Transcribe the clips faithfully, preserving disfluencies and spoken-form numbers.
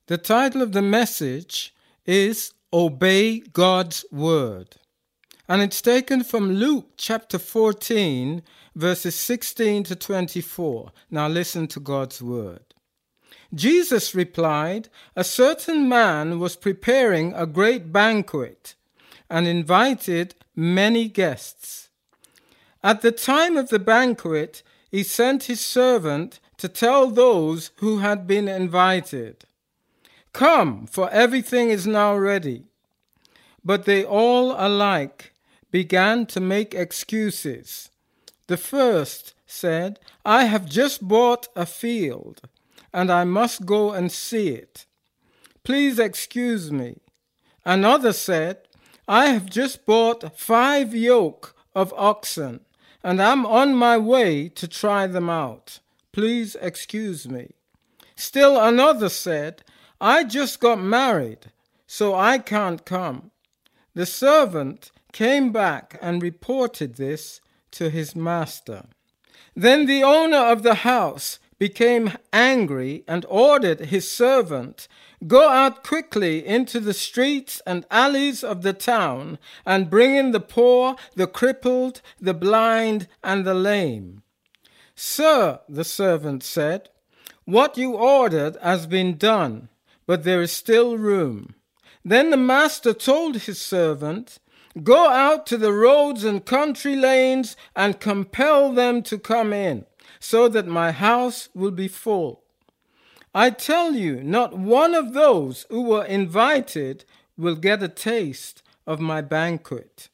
The title of the message is Obey God's Word, and it's taken from Luke chapter fourteen, verses sixteen to twenty-four. Now listen to God's Word. Jesus replied, "A certain man was preparing a great banquet and invited many guests. At the time of the banquet, he sent his servant to tell those who had been invited, 'Come, for everything is now ready.' But they all alike began to make excuses. The first said, 'I have just bought a field, and I must go and see it. Please excuse me.' Another said, 'I have just bought five yoke of oxen, and I'm on my way to try them out. Please excuse me.' Still another said, 'I just got married, so I can't come.' The servant came back and reported this to his master. Then the owner of the house became angry and ordered his servant, 'Go out quickly into the streets and alleys of the town and bring in the poor, the crippled, the blind, and the lame.' 'Sir,' the servant said, 'what you ordered has been done, but there is still room.' Then the master told his servant, 'Go out to the roads and country lanes and compel them to come in, so that my house will be full. I tell you, not one of those who were invited will get a taste of my banquet.'"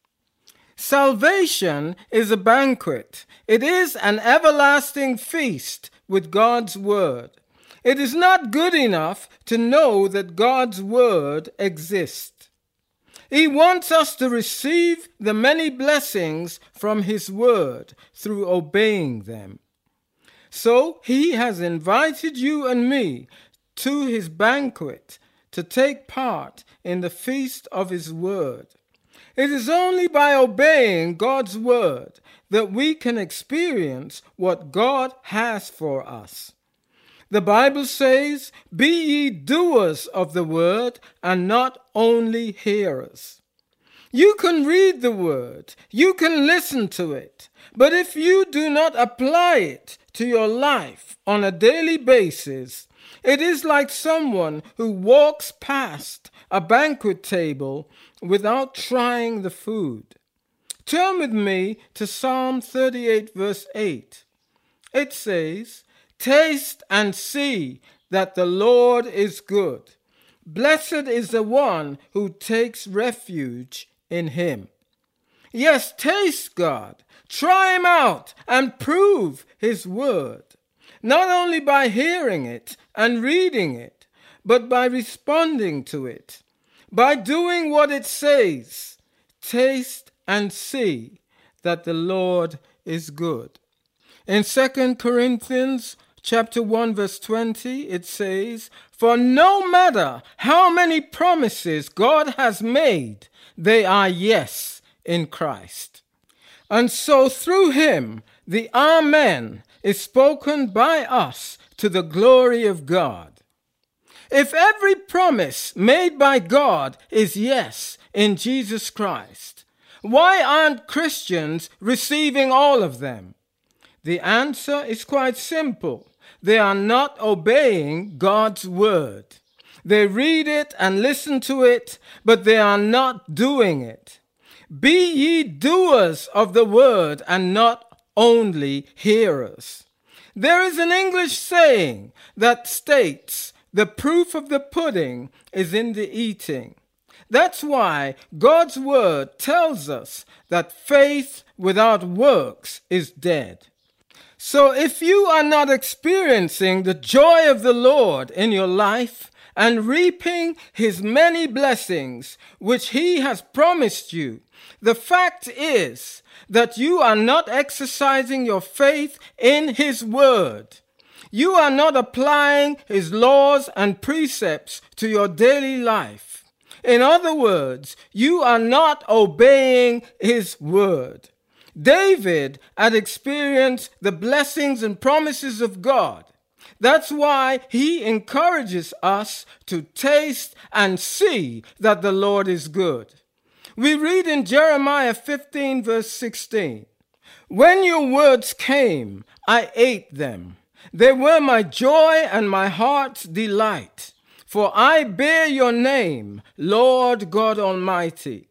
Salvation is a banquet. It is an everlasting feast with God's Word. It is not good enough to know that God's Word exists. He wants us to receive the many blessings from His Word through obeying them. So He has invited you and me to His banquet to take part in the feast of His Word. It is only by obeying God's Word that we can experience what God has for us. The Bible says, "Be ye doers of the word and not only hearers." You can read the word, you can listen to it, but if you do not apply it to your life on a daily basis, it is like someone who walks past a banquet table without trying the food. Turn with me to Psalm thirty-eight, verse eight. It says, "Taste and see that the Lord is good. Blessed is the one who takes refuge in Him." Yes, taste God. Try Him out and prove His word. Not only by hearing it and reading it, but by responding to it. By doing what it says. Taste and see that the Lord is good. In Second Corinthians chapter one, verse twenty, it says, "For no matter how many promises God has made, they are yes in Christ." And so through Him, the Amen is spoken by us to the glory of God. If every promise made by God is yes in Jesus Christ, why aren't Christians receiving all of them? The answer is quite simple. They are not obeying God's word. They read it and listen to it, but they are not doing it. Be ye doers of the word and not only hearers. There is an English saying that states, "The proof of the pudding is in the eating." That's why God's word tells us that faith without works is dead. So if you are not experiencing the joy of the Lord in your life and reaping His many blessings which He has promised you, the fact is that you are not exercising your faith in His word. You are not applying His laws and precepts to your daily life. In other words, you are not obeying His word. David had experienced the blessings and promises of God. That's why he encourages us to taste and see that the Lord is good. We read in Jeremiah fifteen verse sixteen, "When your words came, I ate them. They were my joy and my heart's delight. For I bear your name, Lord God Almighty."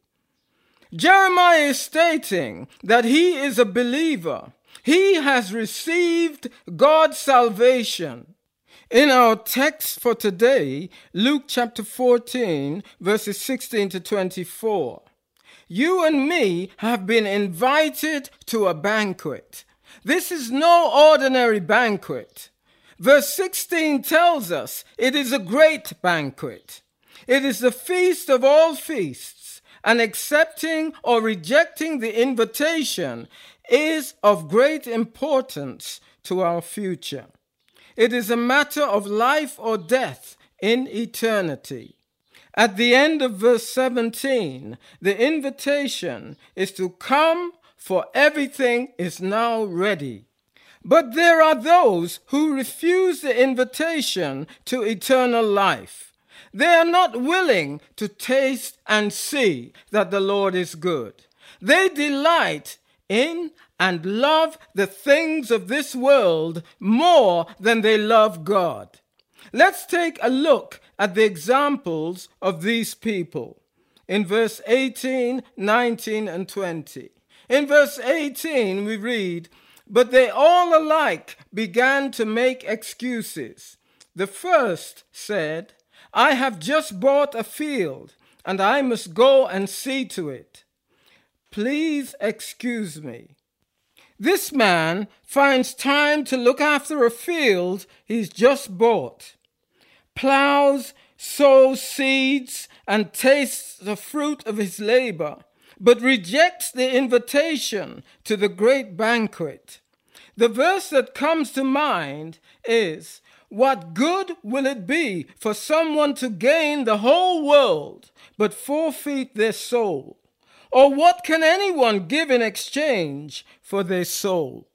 Jeremiah is stating that he is a believer. He has received God's salvation. In our text for today, Luke chapter fourteen, verses sixteen to twenty-four, you and me have been invited to a banquet. This is no ordinary banquet. Verse sixteen tells us it is a great banquet. It is the feast of all feasts, and accepting or rejecting the invitation is of great importance to our future. It is a matter of life or death in eternity. At the end of verse seventeen, the invitation is to come, for everything is now ready. But there are those who refuse the invitation to eternal life. They are not willing to taste and see that the Lord is good. They delight in and love the things of this world more than they love God. Let's take a look at the examples of these people in verse eighteen, nineteen, and twenty. In verse eighteen, we read, "But they all alike began to make excuses. The first said, 'I have just bought a field, and I must go and see to it. Please excuse me.' This man finds time to look after a field he's just bought, plows, sows seeds, and tastes the fruit of his labor, but rejects the invitation to the great banquet. The verse that comes to mind is, 'What good will it be for someone to gain the whole world but forfeit their soul? Or what can anyone give in exchange for their soul?'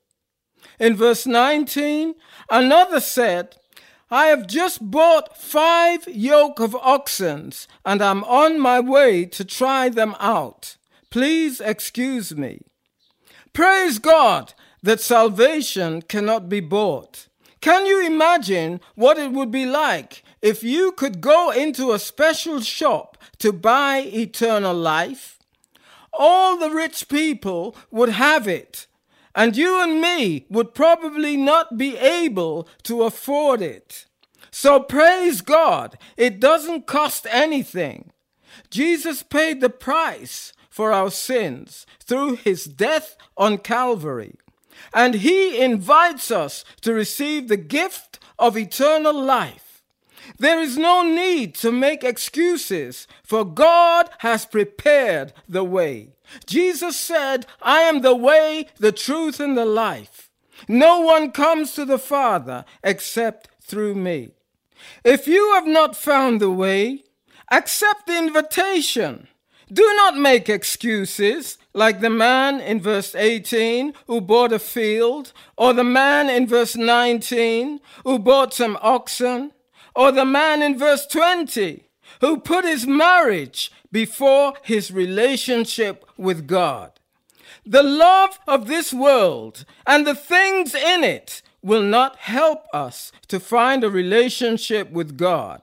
In verse nineteen, another said, 'I have just bought five yoke of oxen, and I'm on my way to try them out. Please excuse me.' Praise God that salvation cannot be bought. Can you imagine what it would be like if you could go into a special shop to buy eternal life? All the rich people would have it, and you and me would probably not be able to afford it. So praise God, it doesn't cost anything. Jesus paid the price for our sins through his death on Calvary, and he invites us to receive the gift of eternal life. There is no need to make excuses, for God has prepared the way. Jesus said, 'I am the way, the truth, and the life. No one comes to the Father except through me.' If you have not found the way, accept the invitation. Do not make excuses like the man in verse eighteen who bought a field, or the man in verse nineteen who bought some oxen, or the man in verse twenty who put his marriage before his relationship with God. The love of this world and the things in it will not help us to find a relationship with God.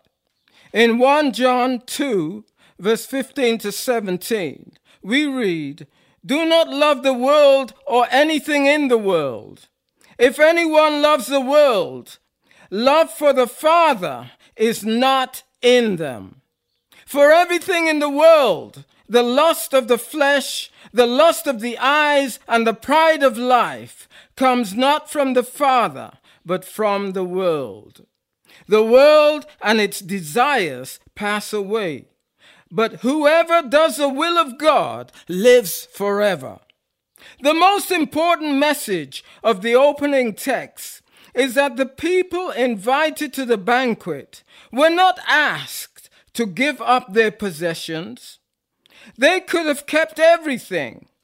In First John two, verse fifteen to seventeen, we read, "Do not love the world or anything in the world. If anyone loves the world, love for the Father is not in them. For everything in the world, the lust of the flesh, the lust of the eyes, and the pride of life, comes not from the Father, but from the world. The world and its desires pass away, but whoever does the will of God lives forever." The most important message of the opening text is that the people invited to the banquet were not asked to give up their possessions. They could have kept everything.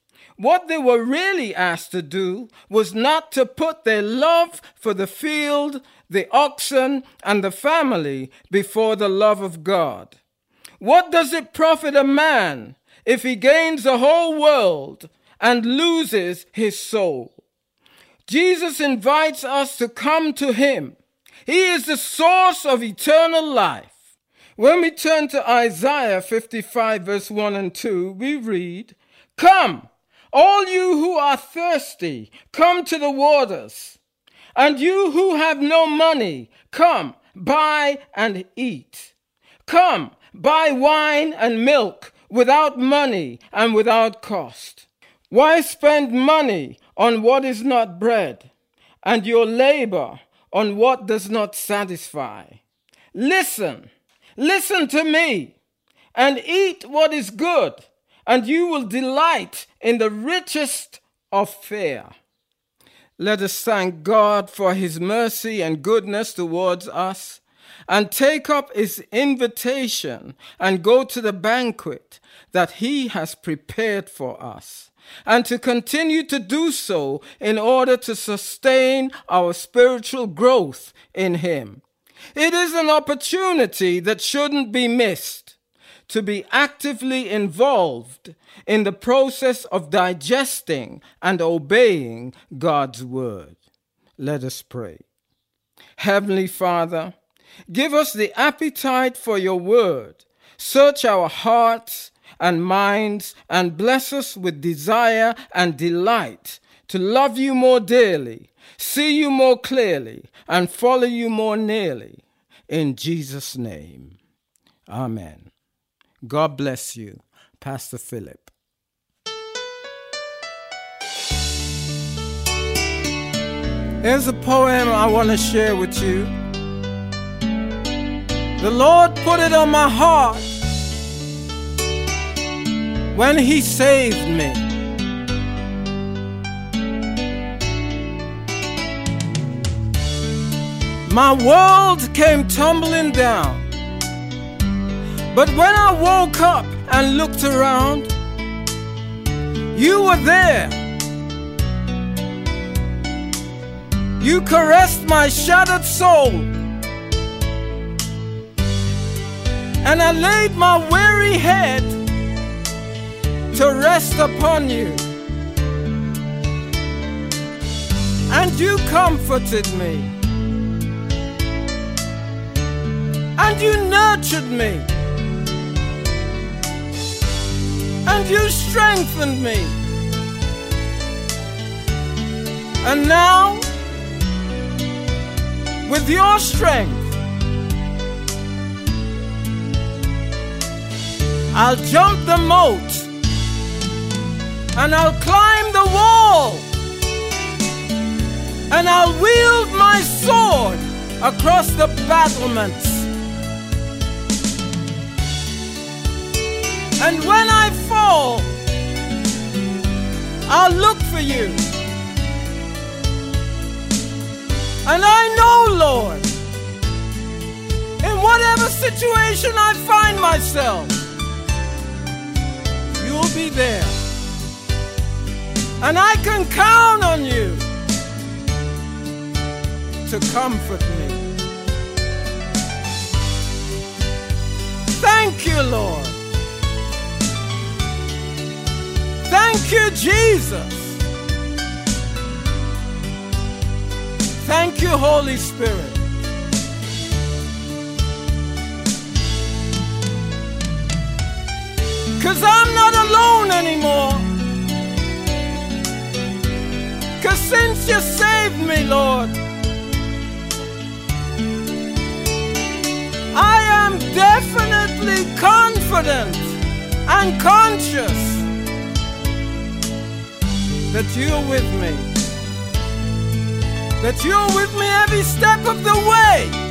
What they were really asked to do was not to put their love for the field, the oxen, and the family before the love of God. What does it profit a man if he gains the whole world and loses his soul? Jesus invites us to come to him. He is the source of eternal life. When we turn to Isaiah fifty-five, verse one and two, we read, "Come, all you who are thirsty, come to the waters. And you who have no money, come, buy and eat. Come, buy wine and milk without money and without cost. Why spend money on what is not bread, and your labor on what does not satisfy? Listen, listen to me, and eat what is good, and you will delight in the richest of fare." Let us thank God for his mercy and goodness towards us, and take up his invitation and go to the banquet that he has prepared for us, and to continue to do so in order to sustain our spiritual growth in him. It is an opportunity that shouldn't be missed, to be actively involved in the process of digesting and obeying God's word. Let us pray. Heavenly Father, give us the appetite for your word. Search our hearts and minds and bless us with desire and delight to love you more dearly, see you more clearly, and follow you more nearly. In Jesus' name, amen. God bless you, Pastor Philip. Here's a poem I want to share with you. The Lord put it on my heart when he saved me. My world came tumbling down. But when I woke up and looked around, you were there. You caressed my shattered soul, and I laid my weary head to rest upon you. And you comforted me, and you nurtured me, and you strengthened me. And now, with your strength, I'll jump the moat, and I'll climb the wall, and I'll wield my sword across the battlements. And when I fall, I'll look for you. And I know, Lord, in whatever situation I find myself, you'll be there. And I can count on you to comfort me. Thank you, Lord. Thank you, Jesus. Thank you, Holy Spirit. Cause I'm not alone anymore. Cause since you saved me, Lord, I am definitely confident and conscious that you're with me. That you're with me every step of the way.